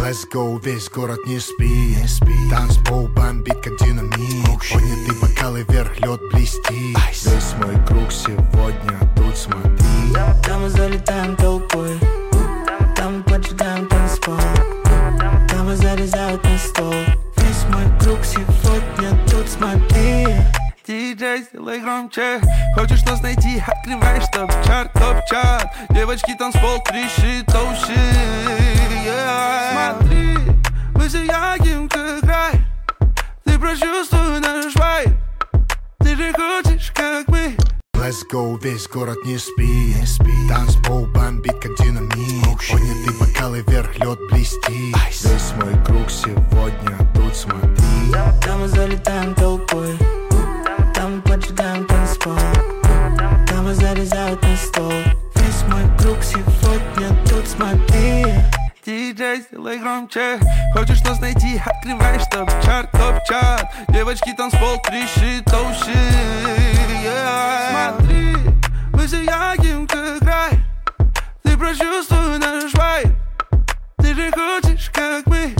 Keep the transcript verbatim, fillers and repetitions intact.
Let's go, весь город не спит, не спит. Танцпол бомбит, как динамит. Поднятый бокалы вверх, лед блестит. Ice. Весь мой круг сегодня тут, смотри. Там мы залетаем толпой, там мы поджигаем танцпол, там мы зарезают на стол. Весь мой круг сегодня тут, смотри. Диджей, сделай громче. Хочешь нас найти, открываешь топ-чарт, топ-чарт. Девочки, танцпол трещит, oh shit, yeah. Смотри, мы сияем, как рай. Ты прочувствуй наш вайб. Ты же хочешь, как мы. Let's go, весь город не спит, не спит. Танцпол бомбит, как динамит. Поднятый бокалы вверх, лед блестит. Ice. Весь мой круг сегодня тут, смотри. Там мы залетаем толпой, там мы поджигаем танцпол, там мы зарезают на стол. Весь мой круг сегодня тут, смотри. Диджей, сделай громче. Хочешь нас найти, открываешь топ-чарт, топ-чарт. Девочки, танцпол трещит, oh shit, yeah. Смотри, мы сияем, как рай. Ты прочувствуй наш вайб. Ты же хочешь, как мы.